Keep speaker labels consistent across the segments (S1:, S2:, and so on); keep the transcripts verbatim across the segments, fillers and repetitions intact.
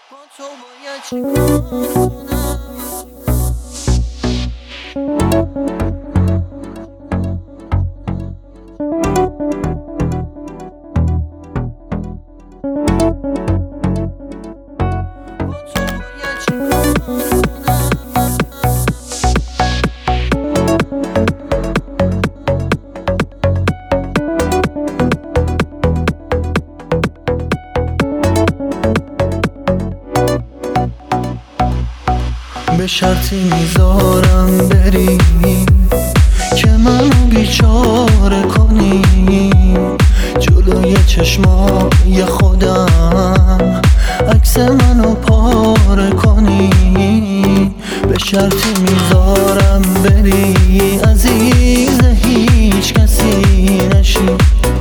S1: با تو باید چیکار کنم؟
S2: به شرطی میذارم بری که منو بیچاره کنی، جلوی چشمای خودم عکس منو پاره کنی. به شرطی میذارم بری عزیز هیچ کسی نشی،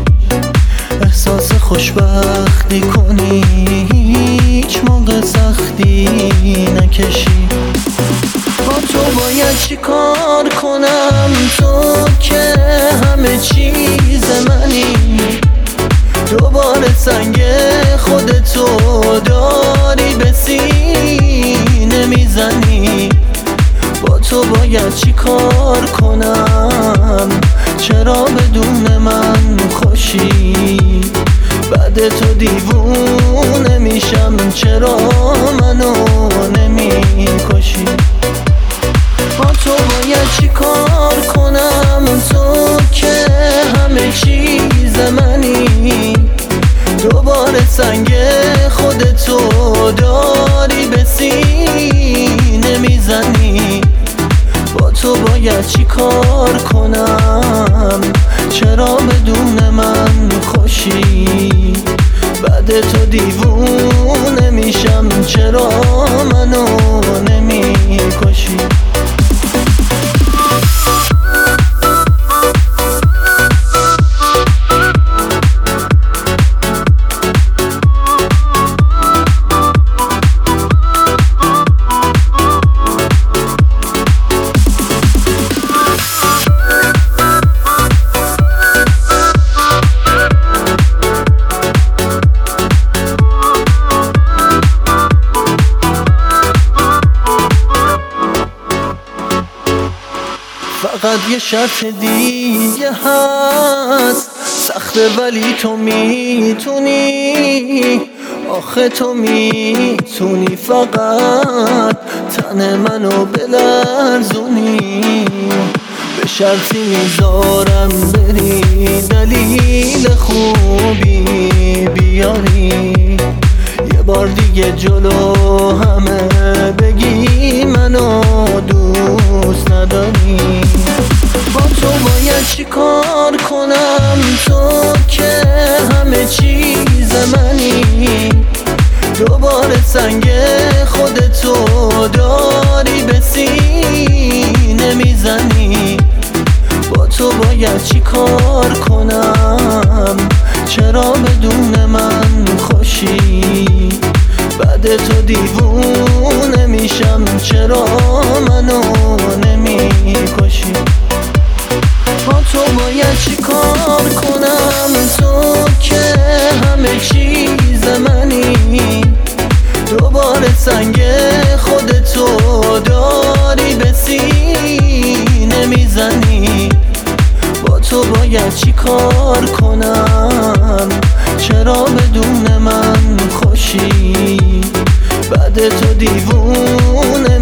S2: احساس خوشبختی کنی، هیچ موقع سختی نکشی. با تو باید چی کار کنم؟ تو که همه چیز منی، دوباره سنگ خودتو داری به سینه میزنی. با تو باید چی کار کنم؟ چرا بدون من خوشی؟ بعد تو دیوونه میشم، چرا منو نمیکشی؟ با تو باید چی کار کنم؟ تو که همه چیز منی، دوباره سنگ خودتو داری به سینه میزنی. با تو باید چی کار کنم؟ چرا بدون من خوشی؟ بعد تو دیوونه میشم، چرا منو نمیکشی؟ فقط یه شرط دیگه هست، سخته ولی تو میتونی، آخه تو میتونی فقط تن منو بلرزونی. به شرطی میذارم بری دلیل خوبی بیاری، یه بار دیگه جلو همه بگی منو دوست نداری. با تو باید چی کار کنم؟ تو که همه چیز منی، دوباره سنگ خودتو داری به سینه میزنی. با تو باید چی کار کنم؟ چرا بدون من خوشی؟ بعد تو دیوونه میشم، چرا منو نمیکشی؟ با تو باید چی کار کنم؟ تو که همه چیز منی، دوباره سنگ خودتو داری به سینه میزنی. با تو باید چی کار کنم؟ چرا بدون من خوشی؟ بعد تو دیوونه